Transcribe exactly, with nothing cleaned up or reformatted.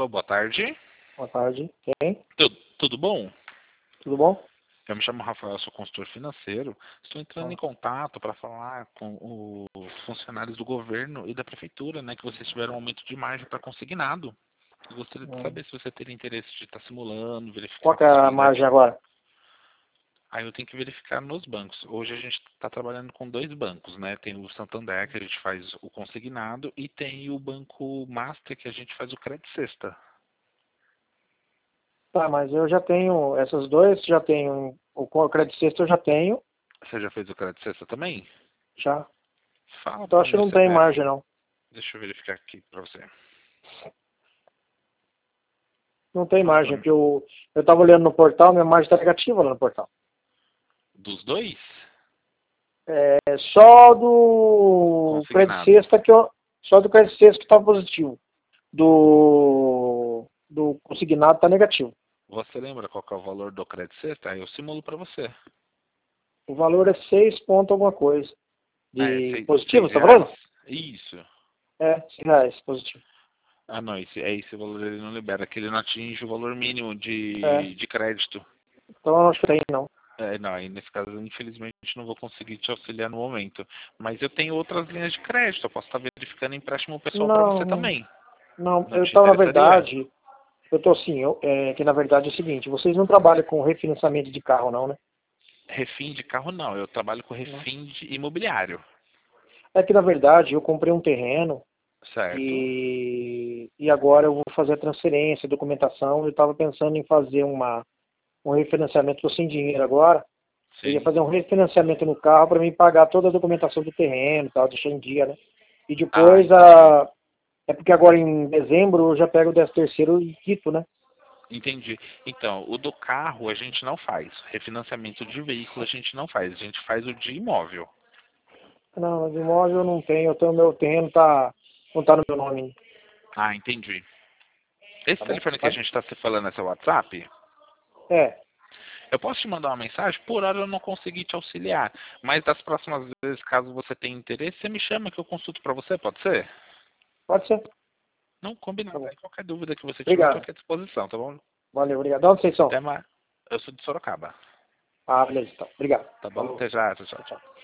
Alô, boa tarde. Boa tarde. Quem? Tudo, tudo bom? Tudo bom? Eu me chamo Rafael, sou consultor financeiro. Estou entrando Ah. em contato para falar com os funcionários do governo e da prefeitura, né, que vocês tiveram um aumento de margem para consignado. Eu gostaria de Hum. saber se você teria interesse de estar simulando, verificar Qual que é se isso a ainda é margem viável. agora? Aí eu tenho que verificar nos bancos. Hoje a gente está trabalhando com dois bancos, né? Tem o Santander, que a gente faz o consignado, e tem o Banco Master, que a gente faz o crédito sexta. Tá, mas eu já tenho essas duas, já tenho o o crédito sexto eu já tenho, Você já fez o crédito sexta também? já. Fala Então para acho que mim o não tem C P F. margem não. Deixa eu verificar aqui para você. Não tem Fala pra margem, mim. porque eu, eu tava olhando no portal, minha margem está negativa lá no portal. Dos dois? É só do crédito Consignado. sexta que eu. Só do crédito sexta que está positivo. Do. Do consignado está negativo. Você lembra qual que é o valor do crédito sexta? Aí eu simulo para você. O valor é seis ponto alguma coisa. Ah, é De seis, positivo, seis você tá reais? falando? Isso. É, seis reais, positivo. Ah, não, esse, é esse valor ele não libera, que ele não atinge o valor mínimo É, de, de crédito. então eu acho que tem não. É, não, aí nesse caso, infelizmente, não vou conseguir te auxiliar no momento. Mas eu tenho outras linhas de crédito, eu posso estar verificando empréstimo pessoal para Não, você não. também. Não, Não eu te estava, na interessaria? verdade, eu tô assim, eu, é, que na verdade é o seguinte, vocês não trabalham com refinanciamento de carro não, né? Refim de carro não, eu trabalho com Não. refim de imobiliário, É que na verdade eu comprei um terreno certo? e, e agora eu vou fazer a transferência, documentação, eu estava pensando em fazer uma, um refinanciamento, estou sem dinheiro agora, eu ia Sim. fazer um refinanciamento no carro para mim pagar toda a documentação do terreno e tal, deixar em dia, né? E Ah, depois entendi. a. É porque agora em dezembro eu já pego o décimo terceiro e quito, né? Entendi. Então, o do carro a gente não faz. Refinanciamento de veículo a gente não faz. A gente faz o de imóvel. Não, mas imóvel eu não tenho, eu tenho meu terreno tá, não tá no meu nome, Ah, entendi. Esse tá bom? telefone que a Mas, gente está se falando é seu WhatsApp? é, Eu posso te mandar uma mensagem? Por hora eu não consegui te auxiliar. Mas das próximas vezes, caso você tenha interesse, você me chama que eu consulto para você, pode ser? pode ser, Não, tá combinado. bom. Aí qualquer dúvida que você tiver, eu estou Obrigado, aqui à disposição, tá bom? valeu, obrigado. De onde vocês são? Até mais. Eu sou de Sorocaba. Ah, beleza, então. Obrigado. Tá bom? Falou, Até já, tchau, tchau. tchau, tchau.